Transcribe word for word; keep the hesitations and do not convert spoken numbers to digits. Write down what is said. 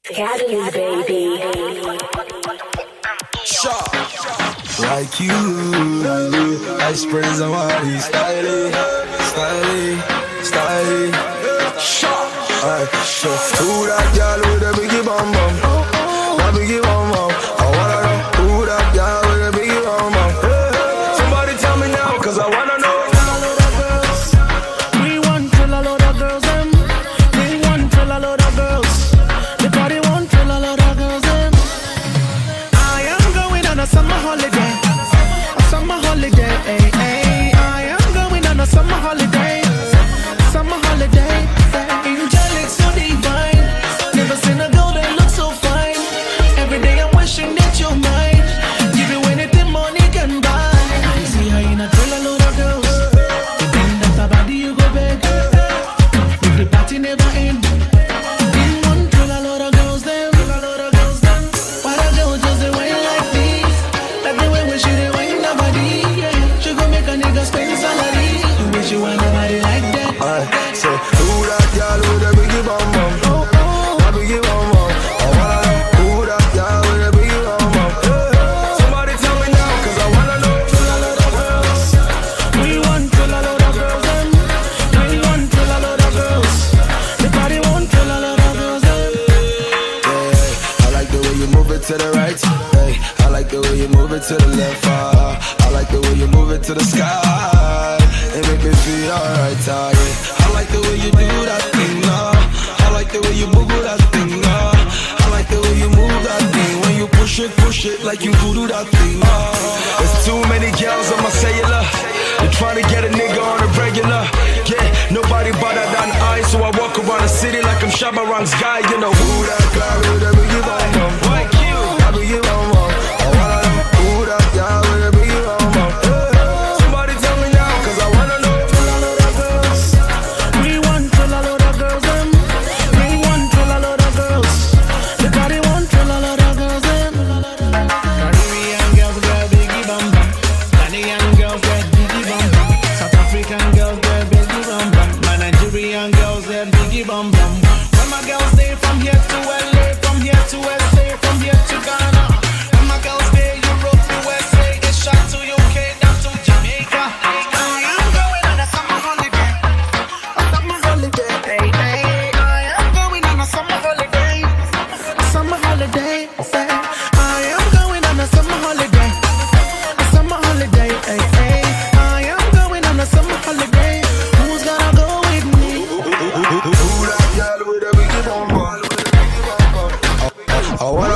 Caddy, baby. Sharp. Like you, I spray somebody styling, styling, styling. Sharp. Alright, so who that girl with a biggie bum bum? That biggie bum bum. I wanna know who that girl with a biggie bum bum. Somebody tell me now, cause I wanna know. We want to a load of girls, them. We want to a load of girls. The party want to a load of girls, them. I am going on a summer holiday, a summer holiday. Ay, ay. I am going on a summer holiday, summer holiday. Angelic, so divine. Never seen a girl that looks so fine. Every day I'm wishing that you're mine. Give you anything money can buy. See how you not tell a load of girls. You think that a body you go beg. If the party never end. Didn't want to a load of girls them. Why the girl just the way like this? Like the way when she the way nobody. Yeah, she gon' make a nigga spend salary. You wish you want nobody like that. Alright, so who that girl with a biggie bum bum? That biggie bum bum. I wanna know who that girl with a biggie bum bum. Somebody tell me now, cause I wanna know. We want to a load of girls them. We want to a load of girls. The party want to a load of girls them. Yeah, I like the way you move it to the right. Hey, I like the way you move it to the left. Uh, I like the way you move it to the sky. It make me feel alright, uh, yeah. I like the way you do that thing, uh. I like the way you move that thing, uh. I like the way you move that thing. When you push it, push it like you do that thing, uh. There's too many girls on my cellular. They're trying to get a nigga on a regular. Yeah, nobody better than I. So I walk around the city like I'm Shabba Ranks guy. You know who that guy with a biggie bum bum? Like you, that biggie bum bum. I wanna know who that guy with a biggie bum bum. Somebody tell me now, cause I wanna know. We want to a load of girls them. We want to a load of girls. The party want to a load of girls them. Caribbean girls get biggie bum bum. Ghanaian girls get biggie bum bum. South African girls get biggie bum bum. My Nigerian girls get biggie bum bum. When my girls stay from here to L A, from here to S A, from here to Ghana. When my girls stay Europe, U S A, it's shot to U K, down to Jamaica. I am going on a summer holiday, a summer holiday. Hey, hey. I am going on a summer holiday, a summer holiday. Say, I am going on a summer holiday, a summer holiday. Hey, hey. I am going on a summer holiday. Who's gonna go with me? Who that girl with a biggie bum bum? I wanna